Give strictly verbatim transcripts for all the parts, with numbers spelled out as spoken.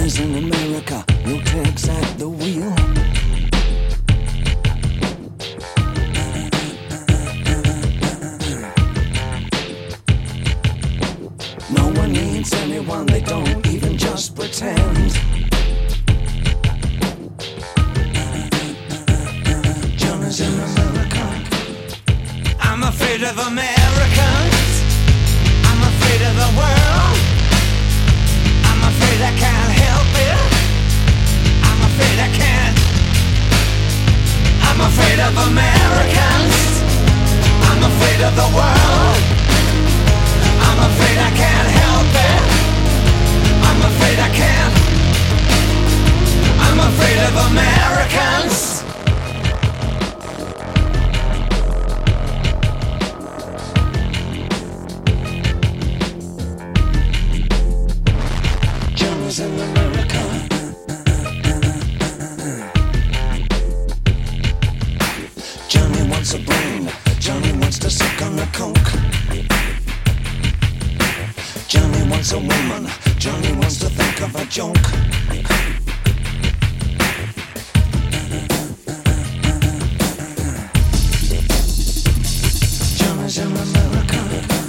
is in America, no takes at the wheel. No one needs anyone, they don't even just pretend. John is in America. I'm afraid of Americans. I'm afraid of the world. I'm afraid I can't help it. I'm afraid I can't. I'm afraid of Americans. I'm afraid of the world. I'm afraid I can't help it. I'm afraid I can't. I'm afraid of Americans. Johnny's in America. Johnny wants a brain. Johnny wants to suck on the coke. Johnny wants a woman. Johnny wants to think of a joke. Johnny's in America.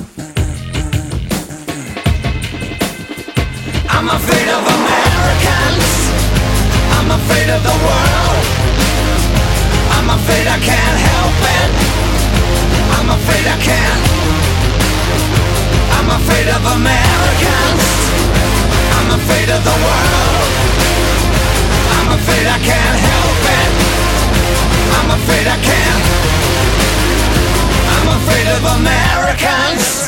I'm afraid of Americans. I'm afraid of the world. I'm afraid I can't help it. I'm afraid I can't. I'm afraid of Americans. I'm afraid of the world. I'm afraid I can't help it. I'm afraid I can't. I'm afraid of Americans.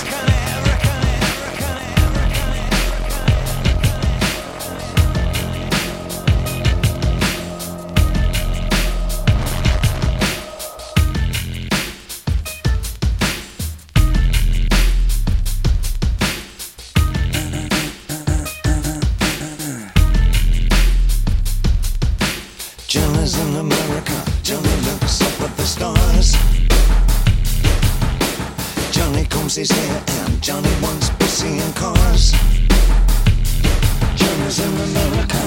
Johnny's in America. Johnny looks up at the stars. Johnny combs his hair and Johnny wants to see in cars. Johnny's in America.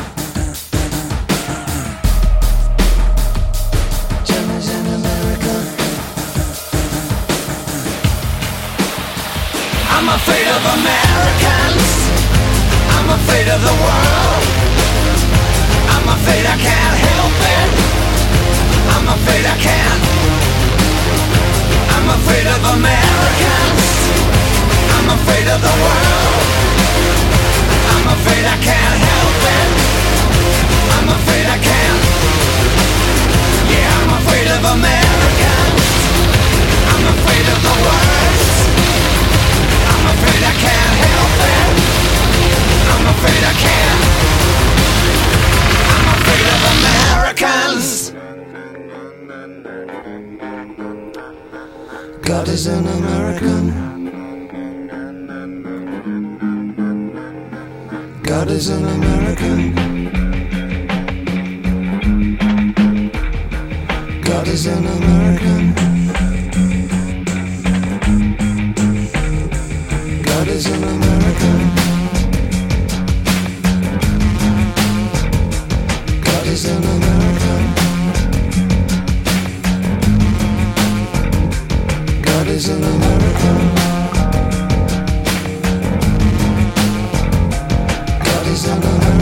Johnny's in America. I'm afraid of Americans. I'm afraid of the world. I'm afraid I can't help it. I'm afraid I can't. I'm afraid of Americans. I'm afraid of the world. I'm afraid I can't help it. I'm afraid I can't. Yeah, I'm afraid of Americans. I'm afraid of the worst. I'm afraid I can't help it. I'm afraid I can't. I'm afraid of Americans. God is an American. God is an American. God is an American. God is an American. God is an American. God is an American. God is an American.